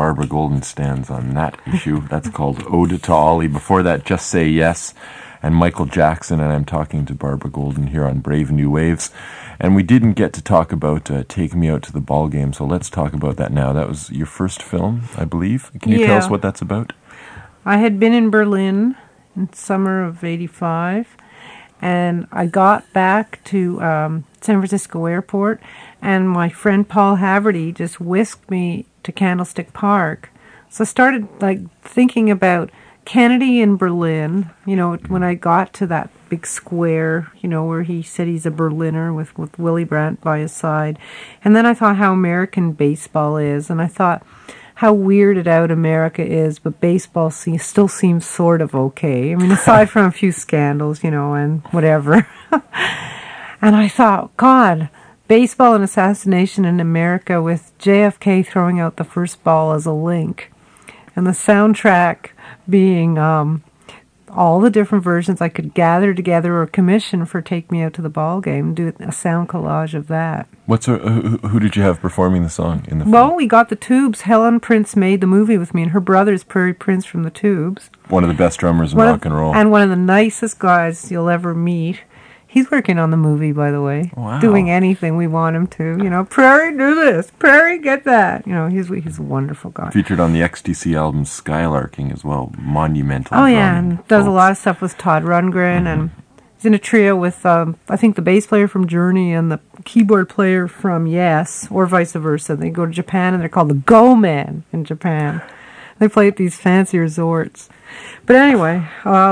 Barbara Golden stands on that issue. That's called Ode to Ollie. Before that, Just Say Yes and Michael Jackson, and I'm talking to Barbara Golden here on Brave New Waves. And we didn't get to talk about Take Me Out to the Ball Game, so let's talk about that now. That was your first film, I believe. Can you tell us what that's about? I had been in Berlin in summer of '85, and I got back to San Francisco Airport, and my friend Paul Haverty just whisked me to Candlestick Park. So I started thinking about Kennedy in Berlin, when I got to that big square, where he said he's a Berliner with Willy Brandt by his side. And then I thought how American baseball is, and I thought how weirded out America is, but baseball still seems sort of okay. I mean, aside from a few scandals, and whatever. And I thought, God, baseball and assassination in America with JFK throwing out the first ball as a link. And the soundtrack being all the different versions I could gather together or commission for Take Me Out to the Ball Game, do a sound collage of that. Who did you have performing the song in the film? Well, we got the Tubes. Helen Prince made the movie with me, and her brother's Prairie Prince from the Tubes. One of the best drummers in rock and roll. And one of the nicest guys you'll ever meet. He's working on the movie, by the way. Wow. Doing anything we want him to. Prairie, do this. Prairie, get that. He's a wonderful guy. Featured on the XTC album Skylarking as well. Monumental. Oh, yeah, and does a lot of stuff with Todd Rundgren. And he's in a trio with, I think, the bass player from Journey and the keyboard player from Yes, or vice versa. They go to Japan, and they're called the Go Men in Japan. They play at these fancy resorts. But anyway,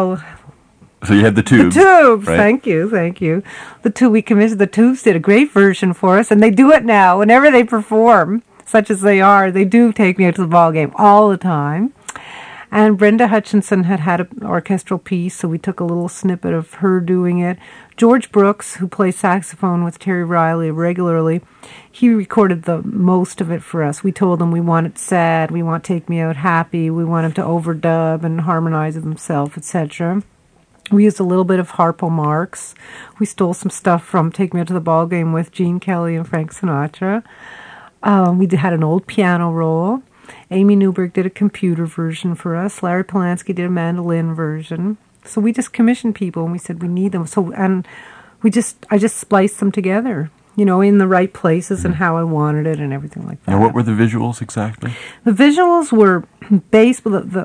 so you had the Tubes. The Tubes, right? Thank you. We commissioned the Tubes, did a great version for us, and they do it now. Whenever they perform, such as they are, they do Take Me Out to the Ball Game all the time. And Brenda Hutchinson had an orchestral piece, so we took a little snippet of her doing it. George Brooks, who plays saxophone with Terry Riley regularly, he recorded the most of it for us. We told him we want it sad, we want Take Me Out happy, we want him to overdub and harmonize with himself, etc. We used a little bit of Harpo Marx. We stole some stuff from Take Me Out to the Ball Game with Gene Kelly and Frank Sinatra. We had an old piano roll. Amy Newberg did a computer version for us. Larry Polanski did a mandolin version. So we just commissioned people, and we said we need them. I just spliced them together, in the right places and how I wanted it and everything like that. And what were the visuals exactly? The visuals were based,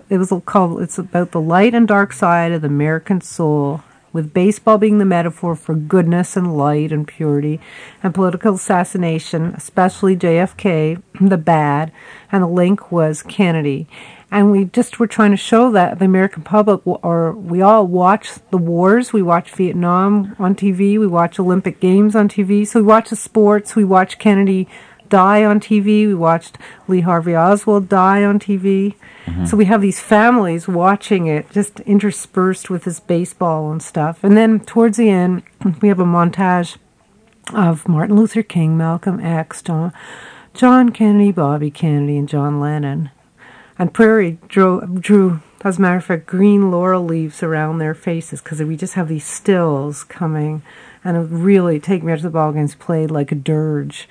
it's about the light and dark side of the American soul, with baseball being the metaphor for goodness and light and purity, and political assassination, especially JFK, the bad, and the link was Kennedy. And we just were trying to show that the American public, we all watch the wars. We watch Vietnam on TV. We watch Olympic Games on TV. So we watch the sports. We watch Kennedy die on TV. We watched Lee Harvey Oswald die on TV. Mm-hmm. So we have these families watching it, just interspersed with this baseball and stuff. And then towards the end, we have a montage of Martin Luther King, Malcolm X, John Kennedy, Bobby Kennedy, and John Lennon. And Prairie drew, as a matter of fact, green laurel leaves around their faces, because we just have these stills coming, and it really Take Me Out to the Ball Games played like a dirge.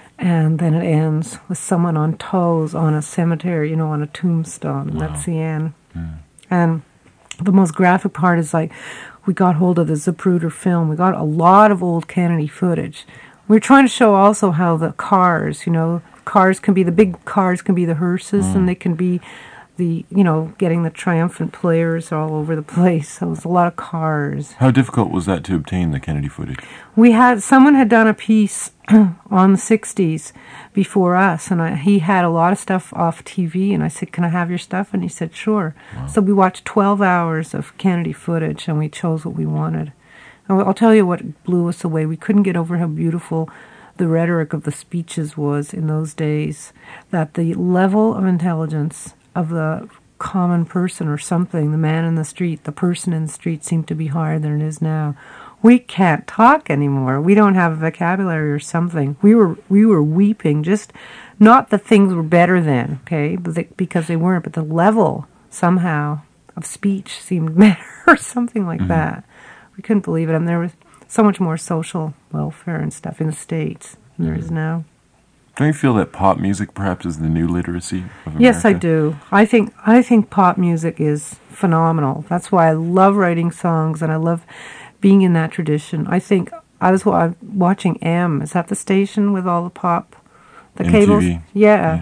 And then it ends with someone on toes on a cemetery, on a tombstone. Wow. That's the end. Mm. And the most graphic part is we got hold of the Zapruder film. We got a lot of old Kennedy footage. We're trying to show also how the cars, cars can be, the big cars can be the hearses, and they can be the, getting the triumphant players all over the place. So it was a lot of cars. How difficult was that to obtain, the Kennedy footage? Someone had done a piece on the 60s before us, and he had a lot of stuff off TV, and I said, can I have your stuff? And he said, sure. Wow. So we watched 12 hours of Kennedy footage, and we chose what we wanted. And I'll tell you what blew us away. We couldn't get over how beautiful the rhetoric of the speeches was in those days, that the level of intelligence of the common person or something, the man in the street, the person in the street, seemed to be higher than it is now. We can't talk anymore. We don't have a vocabulary or something. We were weeping, just not that things were better then, okay, because they weren't, but the level somehow of speech seemed better or something like that. We couldn't believe it. And there was so much more social welfare and stuff in the States than there is now. Don't you feel that pop music perhaps is the new literacy of America? Yes, I do. I think pop music is phenomenal. That's why I love writing songs and I love being in that tradition. I think I was watching M. Is that the station with all the pop, the MTV. cables? Yeah.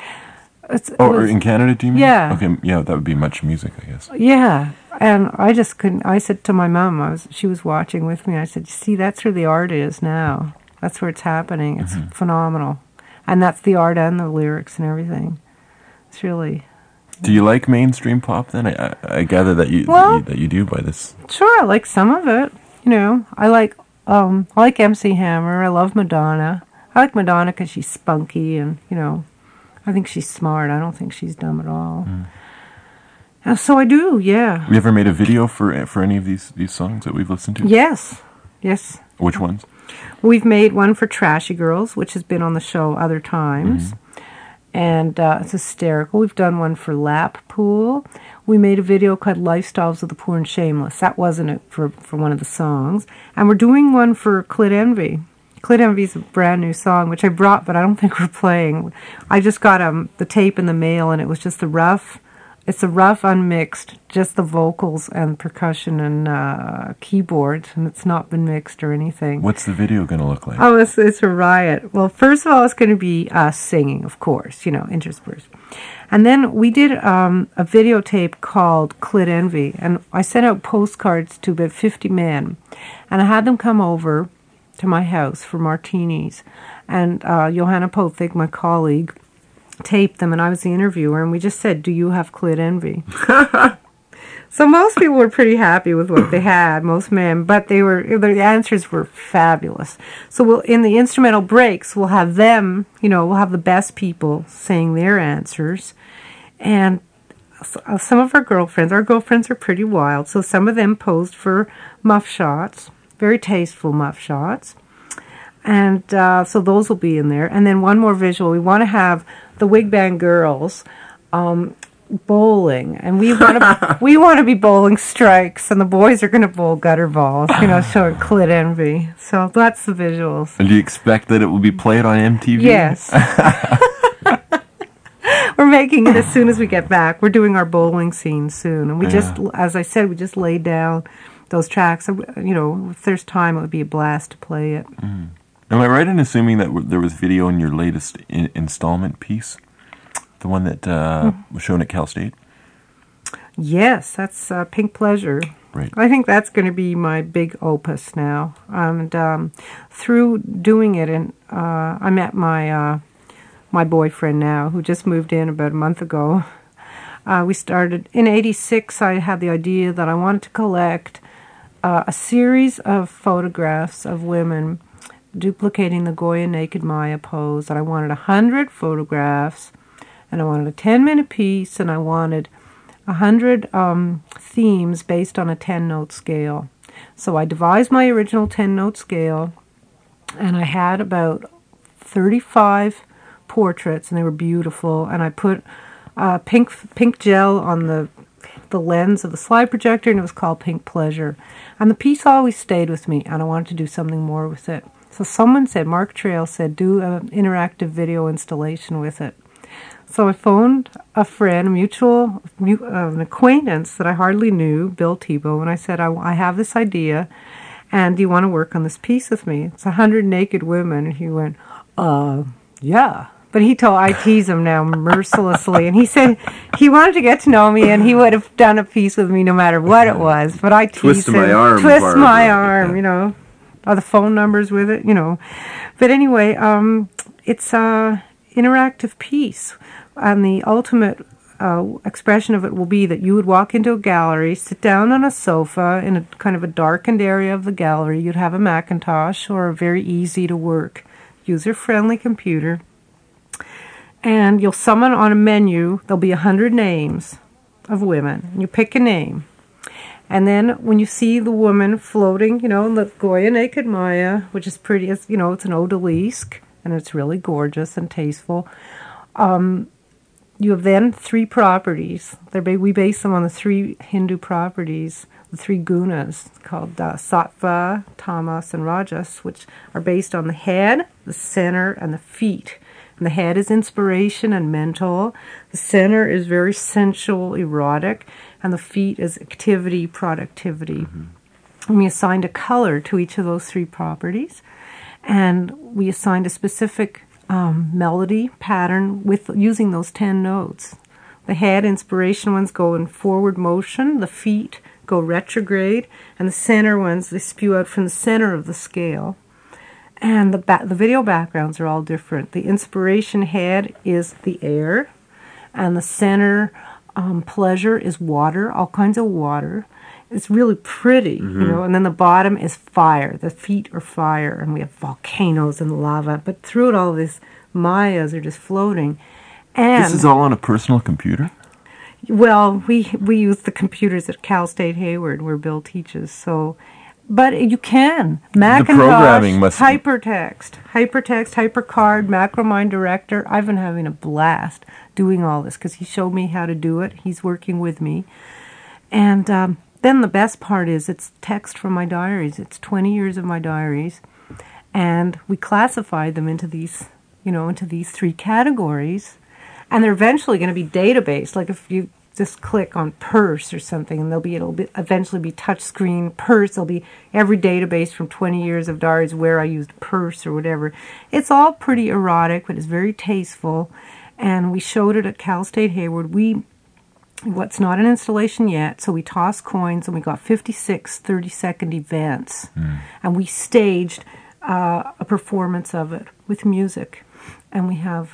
Or in Canada, do you mean? Yeah. Okay, yeah, that would be Much Music, I guess. Yeah, and I just couldn't. I said to my mom, she was watching with me. I said, "You see, that's where the art is now. That's where it's happening. It's phenomenal, and that's the art and the lyrics and everything. It's really." Do you like mainstream pop then? I gather that you do by this. Sure, I like some of it. You know, I like MC Hammer. I love Madonna. I like Madonna because she's spunky and, you know, I think she's smart. I don't think she's dumb at all. So I do, yeah. Have you ever made a video for any of these songs that we've listened to? Yes. Which ones? We've made one for Trashy Girls, which has been on the show other times. And it's hysterical. We've done one for Lap Pool. We made a video called Lifestyles of the Poor and Shameless. That wasn't it for one of the songs. And we're doing one for Clit Envy. Clit Envy is a brand new song, which I brought, but I don't think we're playing. I just got the tape in the mail, and it was just it's a rough, unmixed, just the vocals and percussion and keyboards, and it's not been mixed or anything. What's the video going to look like? Oh, it's a riot. Well, first of all, it's going to be us singing, of course, you know, interspersed. And then we did a videotape called Clit Envy, and I sent out postcards to about 50 men, and I had them come over to my house for martinis, and Johanna Pothig, my colleague, taped them, and I was the interviewer, and we just said, "Do you have clit envy?" So most people were pretty happy with what they had, most men, but the answers were fabulous. So in the instrumental breaks, we'll have them, you know, we'll have the best people saying their answers, and some of our girlfriends are pretty wild, so some of them posed for muff shots, very tasteful muff shots. And so those will be in there. And then one more visual. We want to have the Wig Band girls bowling. And we want to be bowling strikes. And the boys are going to bowl gutter balls, you know, showing Clit Envy. So that's the visuals. And do you expect that it will be played on MTV? Yes. We're making it as soon as we get back. We're doing our bowling scene soon. And we just, as I said, we just laid down those tracks. So, you know, if there's time, it would be a blast to play it. Am I right in assuming that there was video in your latest installment piece? The one that was shown at Cal State? Yes, that's Pink Pleasure. Right. I think that's going to be my big opus now. And through doing it, and I met my boyfriend now, who just moved in about a month ago. We started, in '86, I had the idea that I wanted to collect a series of photographs of women duplicating the Goya Naked Maya pose, and I wanted 100 photographs, and I wanted a 10-minute piece, and I wanted 100 themes based on a 10-note scale. So I devised my original 10-note scale, and I had about 35 portraits, and they were beautiful, and I put pink gel on the lens of the slide projector, and it was called Pink Pleasure. And the piece always stayed with me, and I wanted to do something more with it. So someone said, Mark Trail said, do an interactive video installation with it. So I phoned a friend, an acquaintance that I hardly knew, Bill Tebow, and I said, I have this idea, and do you want to work on this piece with me? It's 100 naked women. And he went, yeah. But I tease him now mercilessly, and he said he wanted to get to know me, and he would have done a piece with me no matter what it was. But I tease him, twist my arm, you know. Are the phone numbers with it, you know? But anyway, it's a interactive piece, and the ultimate expression of it will be that you would walk into a gallery, sit down on a sofa in a kind of a darkened area of the gallery. You'd have a Macintosh or a very easy to work, user-friendly computer. And you'll summon on a menu, there'll be 100 names of women. You pick a name. And then when you see the woman floating, you know, in the Goya Naked Maya, which is pretty, it's, you know, it's an odalisque, and it's really gorgeous and tasteful. You have then 3 properties. We base them on the 3 Hindu properties, the 3 gunas, called Sattva, Tamas, and Rajas, which are based on the head, the center, and the feet. And the head is inspiration and mental. The center is very sensual, erotic. And the feet is activity, productivity. And we assigned a color to each of those three properties. And we assigned a specific melody pattern with using those 10 notes. The head inspiration ones go in forward motion, the feet go retrograde, and the center ones, they spew out from the center of the scale. And the video backgrounds are all different. The inspiration head is the air, and the center pleasure is water, all kinds of water. It's really pretty, you know, and then the bottom is fire. The feet are fire, and we have volcanoes and lava, but through it all, these mayas are just floating. And This is all on a personal computer? well, we use the computers at Cal State Hayward where Bill teaches. So, but you can Macintosh, programming must- hypertext, HyperCard, Macromind Director. I've been having a blast doing all this because he showed me how to do it. He's working with me, and then the best part is it's text from my diaries. It's 20 years of my diaries, and we classified them into these, into these three categories. And they're eventually going to be database. Like if you just click on purse or something, and it'll eventually be touchscreen purse. It'll be every database from 20 years of diaries where I used purse or whatever. It's all pretty erotic, but it's very tasteful. And we showed it at Cal State Hayward. What's not an installation yet, so we tossed coins, and we got 56 30-second events. And we staged a performance of it with music. And we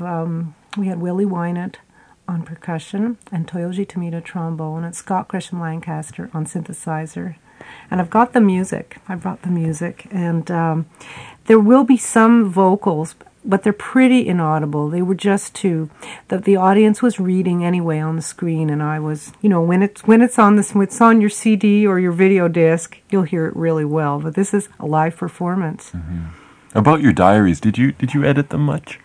had Willie Wynant on percussion, and Toyoji Tomita trombone, and Scott Gresham Lancaster on synthesizer. And I've got the music. I brought the music. And there will be some vocals, but they're pretty inaudible. They were just the audience was reading anyway on the screen, and I was, when it's on your CD or your video disc, you'll hear it really well. But this is a live performance. About your diaries, did you edit them much?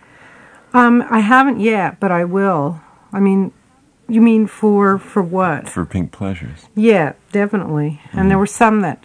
I haven't yet, but I will. I mean, you mean for what? For Pink Pleasures. Yeah, definitely. And there were some that,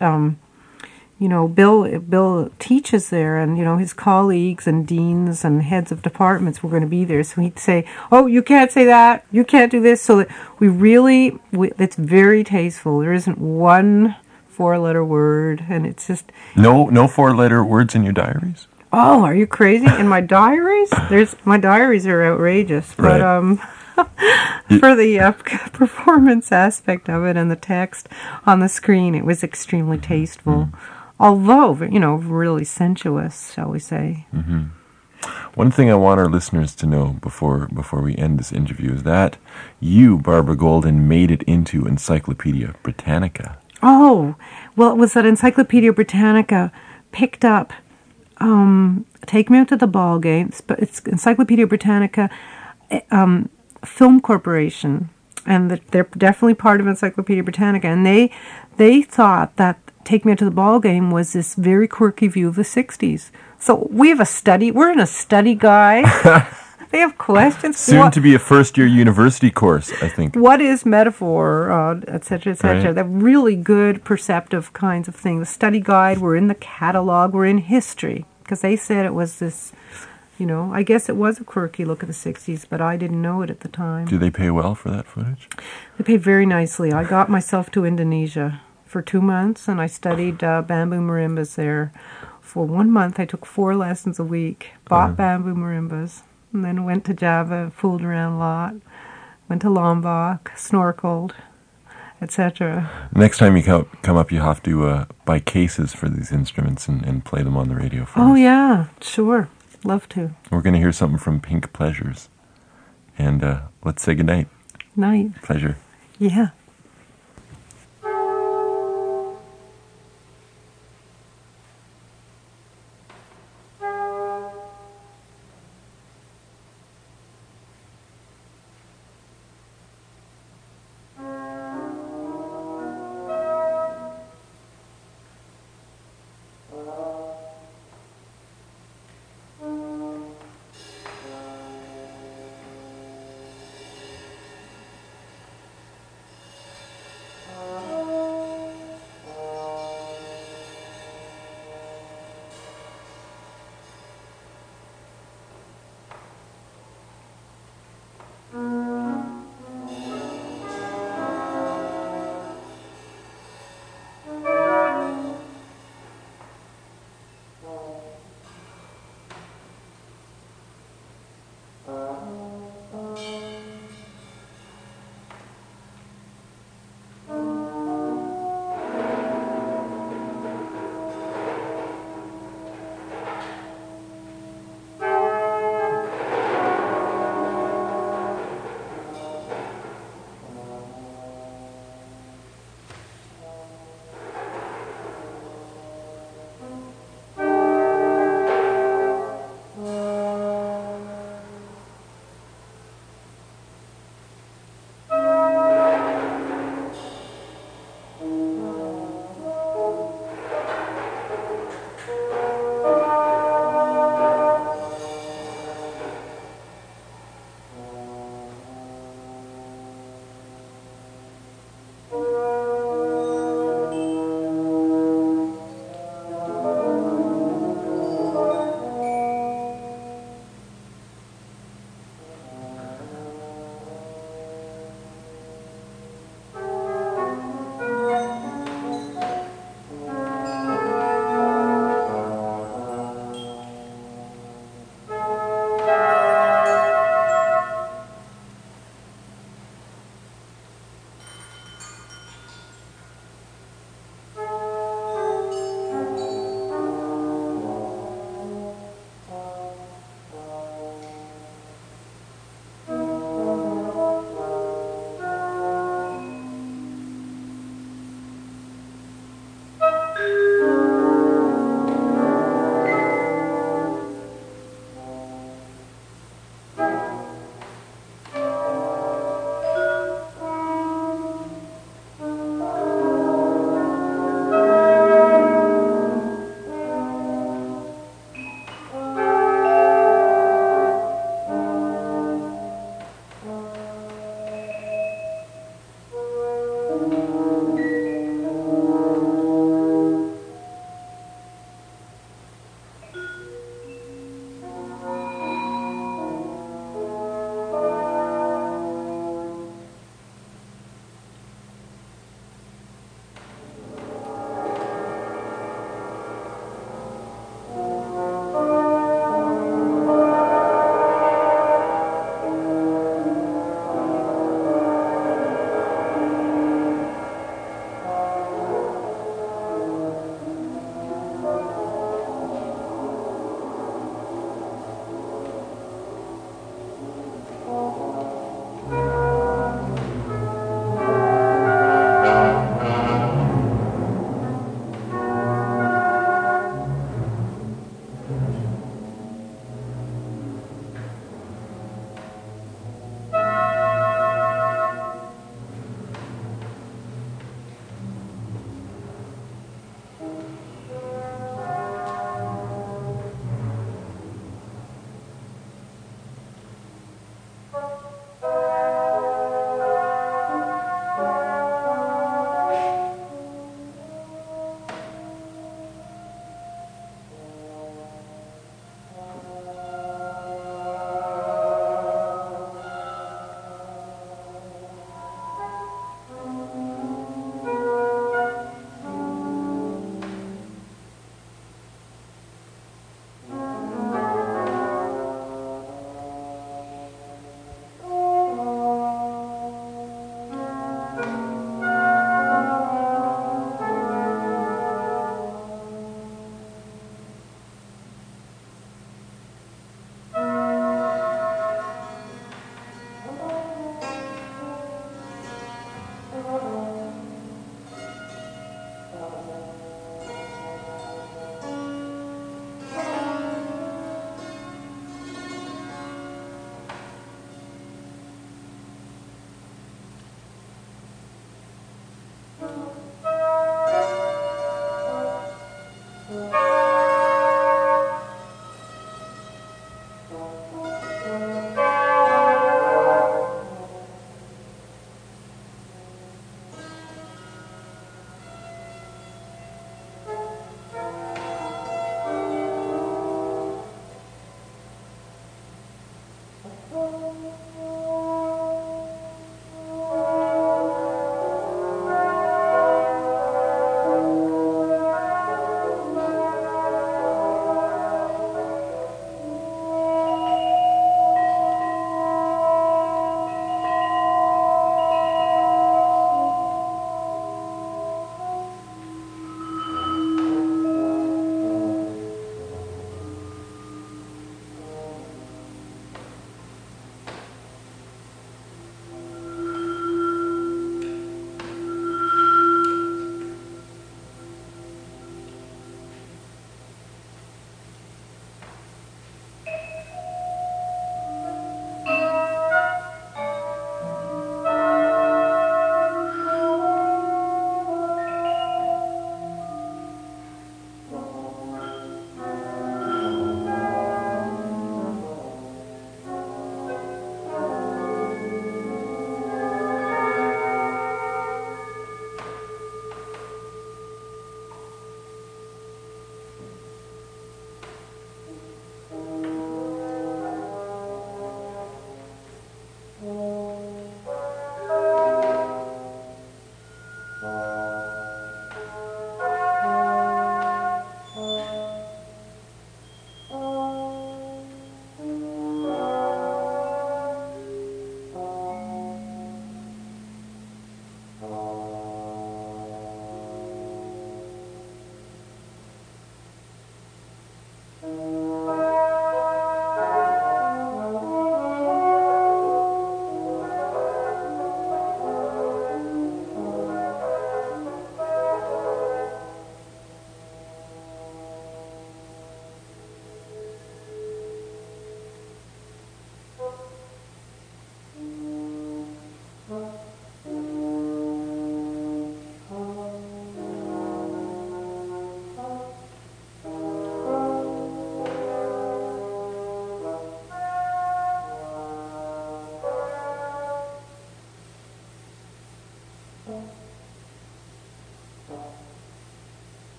Bill teaches there, and, his colleagues and deans and heads of departments were going to be there. So he'd say, oh, you can't say that, you can't do this. So that it's very tasteful. There isn't one 4-letter word, and it's just... No 4-letter words in your diaries? Oh, are you crazy? In my diaries? My diaries are outrageous, but Right. For the performance aspect of it and the text on the screen, it was extremely tasteful. Although, really sensuous, shall we say. One thing I want our listeners to know before we end this interview is that you, Barbara Golden, made it into Encyclopedia Britannica. Oh, well, it was that Encyclopedia Britannica picked up Take Me Out to the Ball Games, but it's Encyclopedia Britannica Film Corporation, and they're definitely part of Encyclopedia Britannica, and they thought that Take Me Out to the Ball Game was this very quirky view of the 60s. So we're in a study guide. They have questions. Soon to be a first-year university course, I think. What is metaphor, et cetera, et cetera. Right. They're really good, perceptive kinds of things. The study guide, we're in the catalog, we're in history, because they said it was this, I guess it was a quirky look at the 60s, but I didn't know it at the time. Do they pay well for that footage? They pay very nicely. I got myself to Indonesia for 2 months, and I studied bamboo marimbas there. For 1 month, I took 4 lessons a week, bought bamboo marimbas, and then went to Java, fooled around a lot, went to Lombok, snorkeled, etc. Next time you come up, you have to buy cases for these instruments and play them on the radio for us. Oh, yeah, sure. Love to. We're going to hear something from Pink Pleasures. And let's say goodnight. Night. Pleasure. Yeah.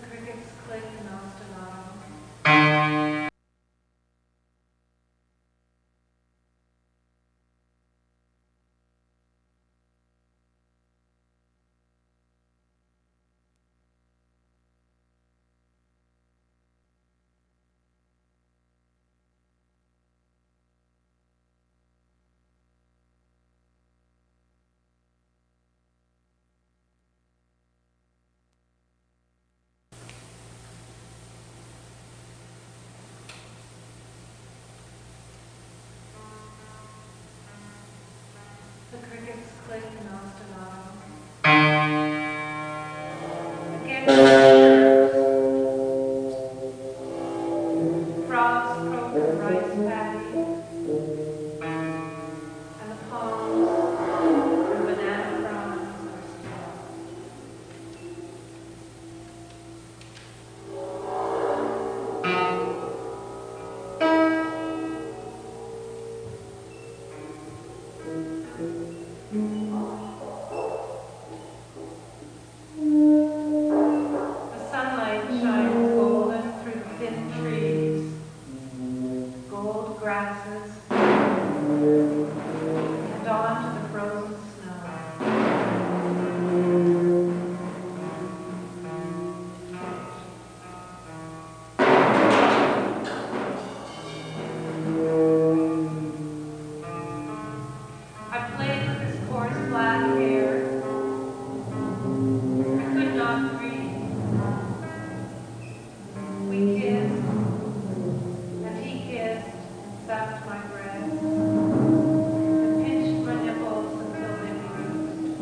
crickets click and ostinato. The crickets click and ostinato. Again, frogs croak the rice paddy, and the palms and banana fronds are still. The sunlight shines golden through the thin trees, gold grasses, and onto the frozen snow. I played with his coarse black hair. I could not breathe. We kissed, and he kissed and sucked my breast, and pinched my nipples until they bruised.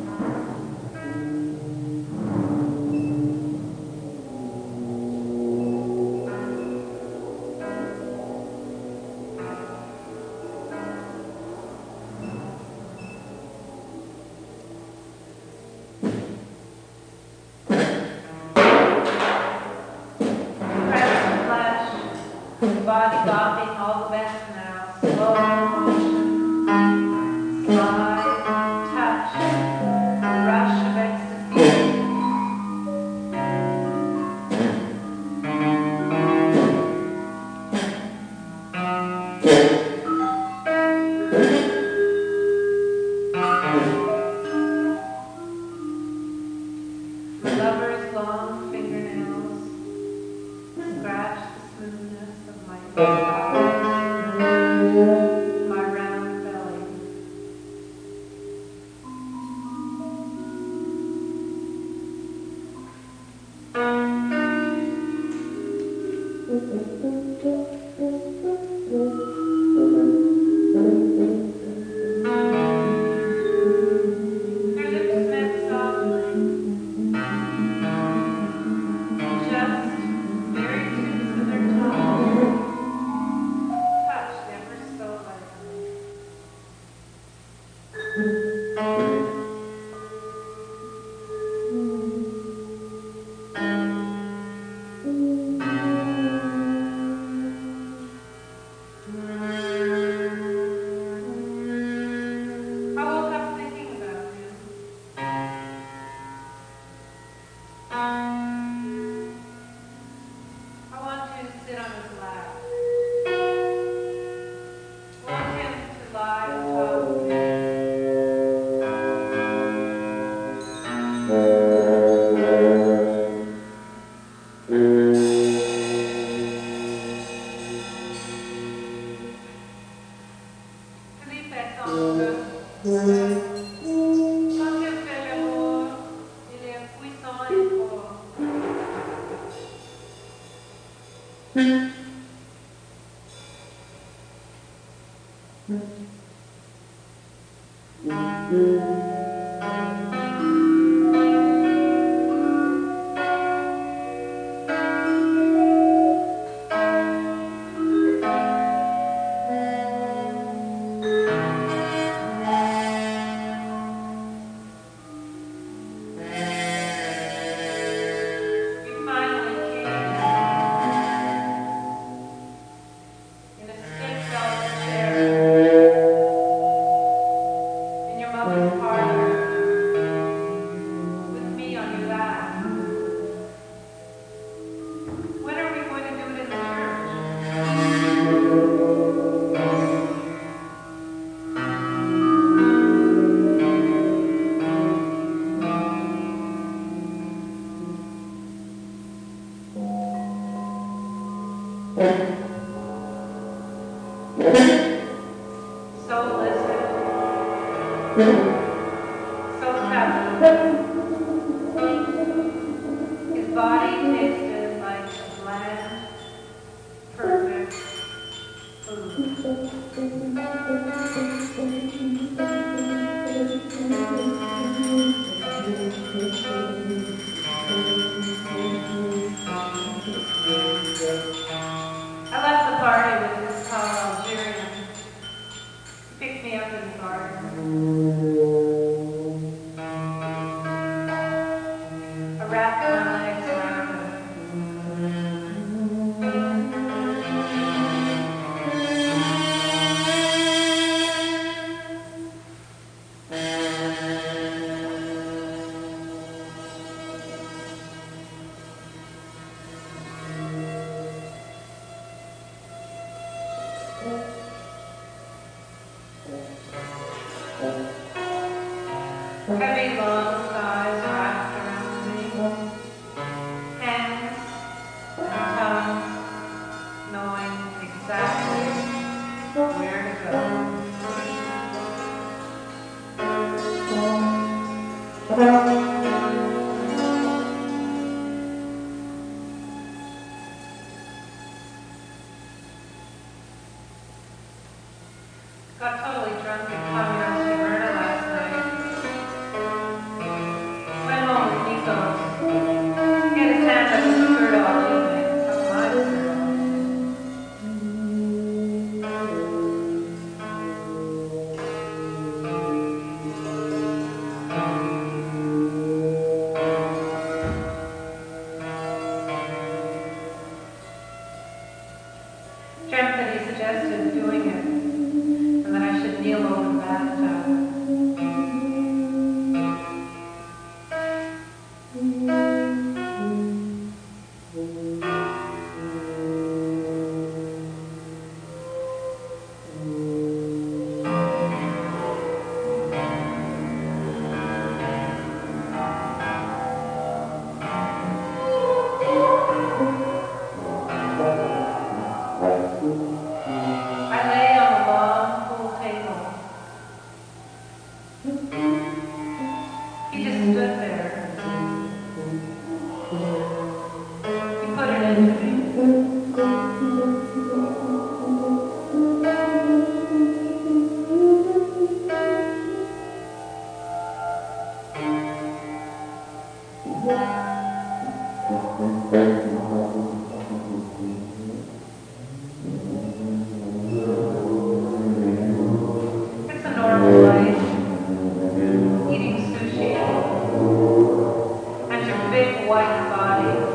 Pressed flesh, the body bopping all the best now, slow motion, slide, touch, rush of ecstasy. The lover's long fingernails scratch the smoothness of my thighs, my round belly. Their lips met softly, just very tips of their tongues touched ever so lightly. I woke up thinking about him. I want to sit on his lap. I want him to lie on top of me. Philippe Ettange, quand il fait l'amour, il est puissant et fort. We finally came in a stiff velvet chair in your mother's parlor. So listen. So happy. His body tasted like a bland, perfect food. I left the party with this tall Algerian. He picked me up in the garden. I wrapped my legs around him. Heavy, long thighs wrapped around me, hands and tongue knowing exactly where to go. Got totally drunk at Communist Roberta last night. Went home with Nico. He had his hand up his skirt all evening. Took my skirt all evening. Dreamt that he suggested doing it, and that I should kneel over the bathtub. I lay on the long pool table. He just stood there. He put it into me. It's a normal life, eating sushi, and your big white body.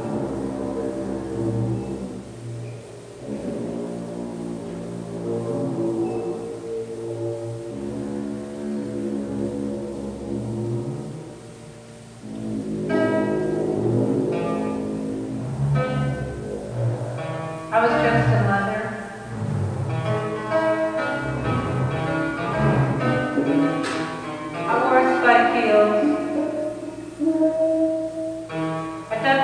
I was dressed in leather. I wore spike heels. I dug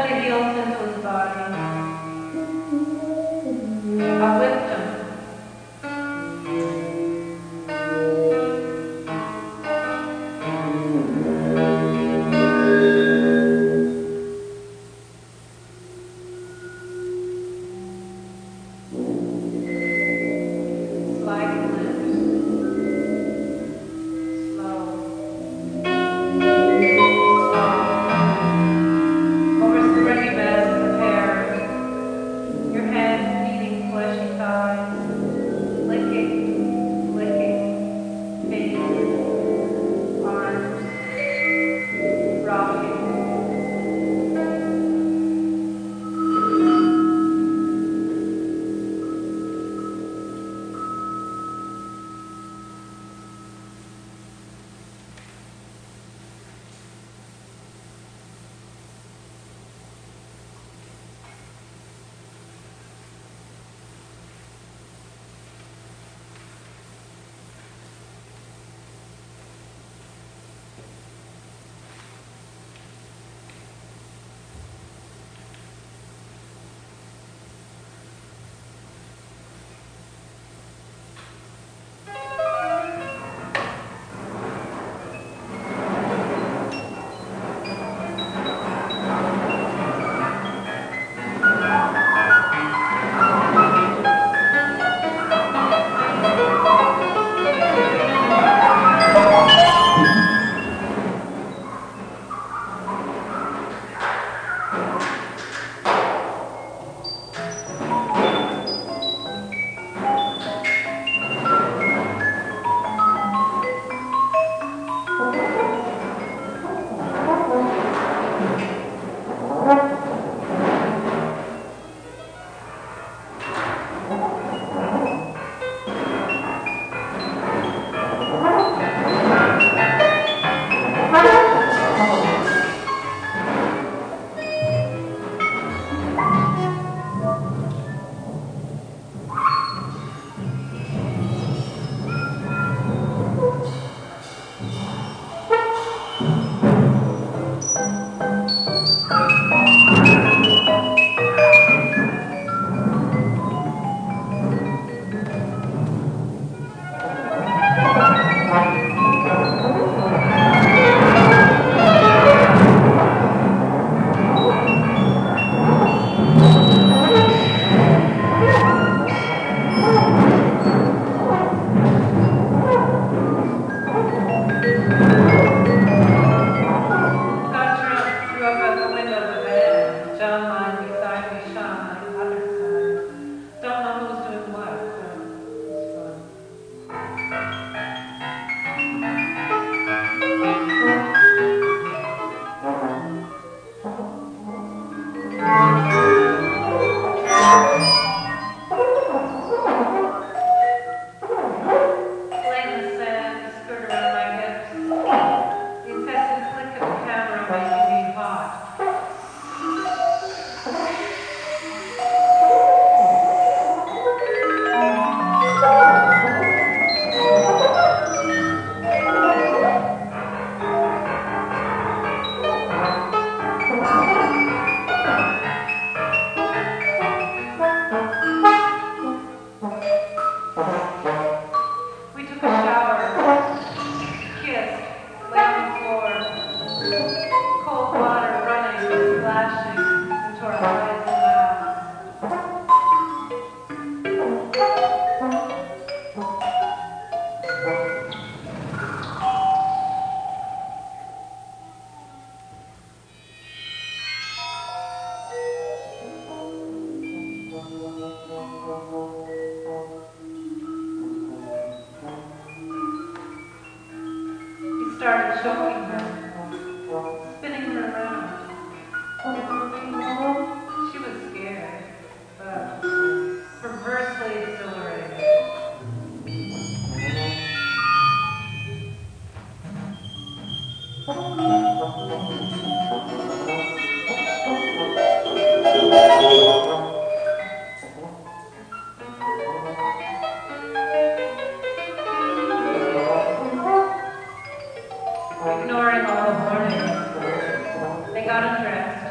undressed.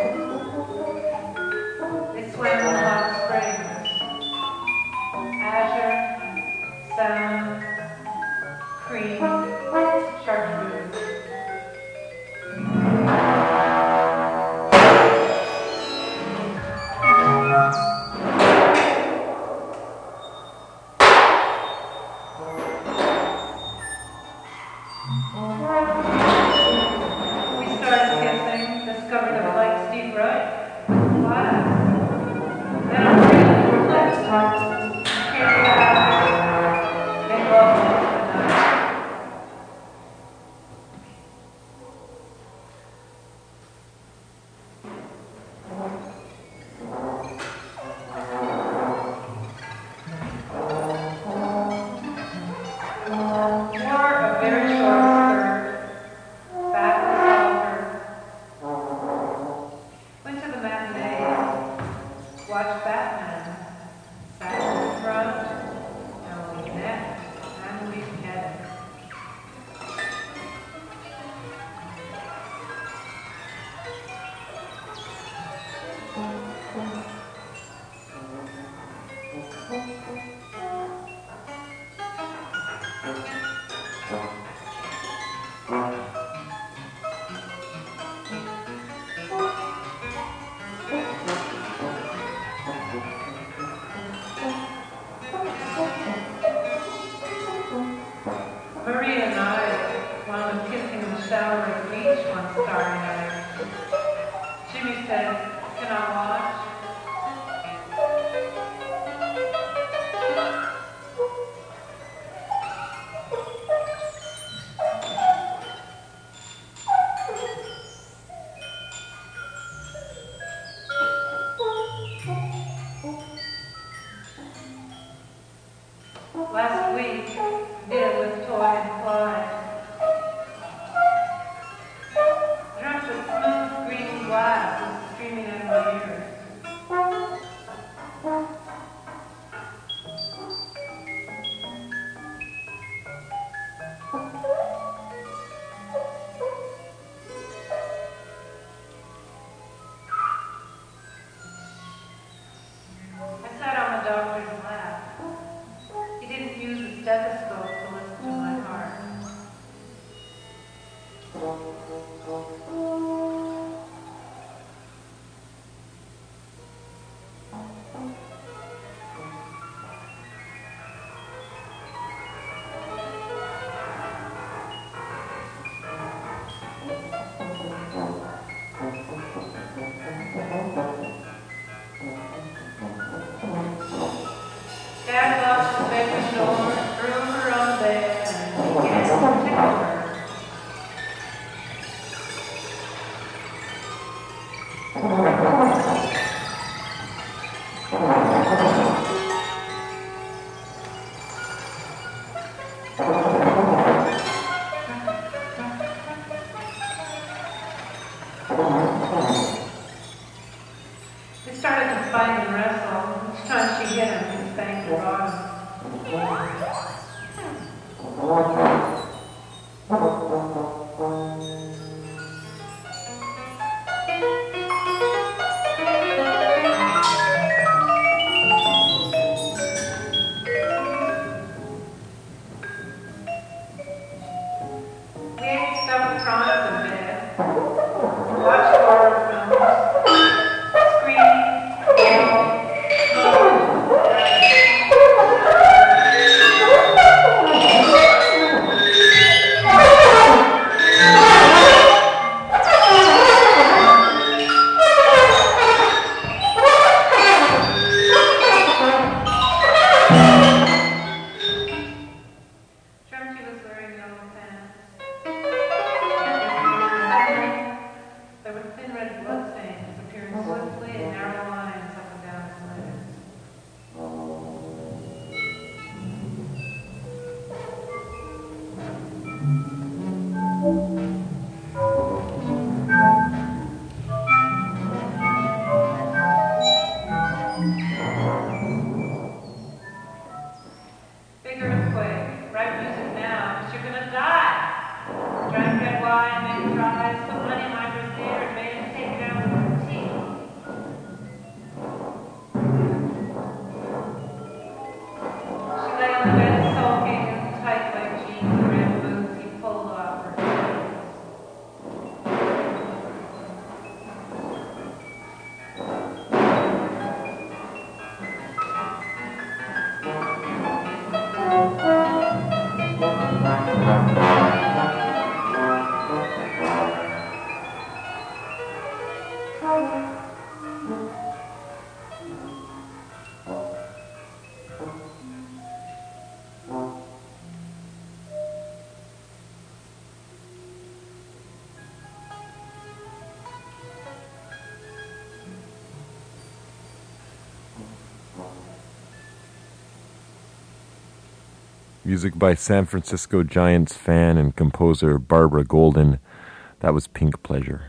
They swam in the hot springs. Azure, salmon, cream, chartreuse. We started kissing, discovered a like Steve Wright. Wow. Then our friends left. Came back. They loved it tonight. Wore a very short skirt, back collar. Went to the matinee, watched Batman, sat in front, and we met, and we met. Maria and I wound up kissing in the shower at the beach one starry night. Jimmy said, "Can I watch?" Last week, did it with Toy and Clyde. Drunk with smooth green glass streaming out of my ears. I sat on the doctor's lap. He didn't use the stethoscope to listen to my heart. Dad locked the bedroom door, threw her on the bed, and began to tickle her. They started to fight and wrestle. Each time she hit him, he spanked the bottom. We ate stuffed prawns in bed, watched horror films, screamed, yelled, Dreamt he was wearing yellow pants. There were thin red blood stains appearing swiftly in narrow lines up and down his legs. Big earthquake. Write music now, 'cause you're gonna die. Drank red wine, made fries, put money in my brassiere, and made Music by San Francisco Giants fan and composer Barbara Golden. That was Pink Pleasure.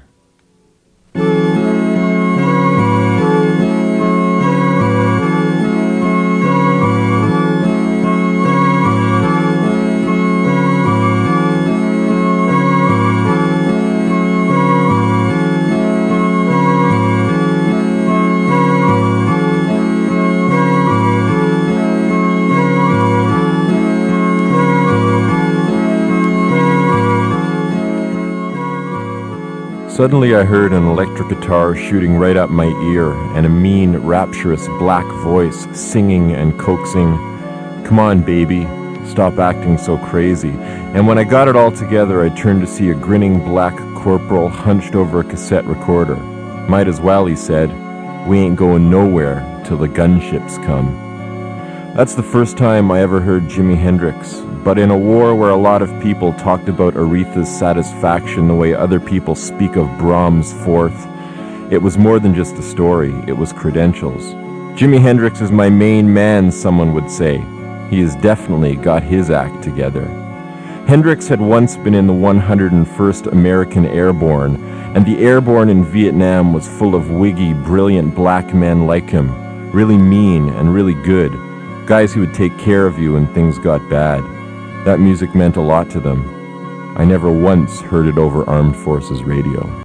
Suddenly I heard an electric guitar shooting right up my ear and a mean, rapturous black voice singing and coaxing, "Come on, baby, stop acting so crazy." And when I got it all together, I turned to see a grinning black corporal hunched over a cassette recorder. "Might as well," he said. "We ain't going nowhere till the gunships come." That's the first time I ever heard Jimi Hendrix, but in a war where a lot of people talked about Aretha's Satisfaction the way other people speak of Brahms' Fourth, it was more than just a story, it was credentials. Jimi Hendrix is my main man, someone would say. He has definitely got his act together. Hendrix had once been in the 101st American Airborne, and the Airborne in Vietnam was full of wiggy, brilliant black men like him, really mean and really good. Guys who would take care of you when things got bad. That music meant a lot to them. I never once heard it over Armed Forces radio.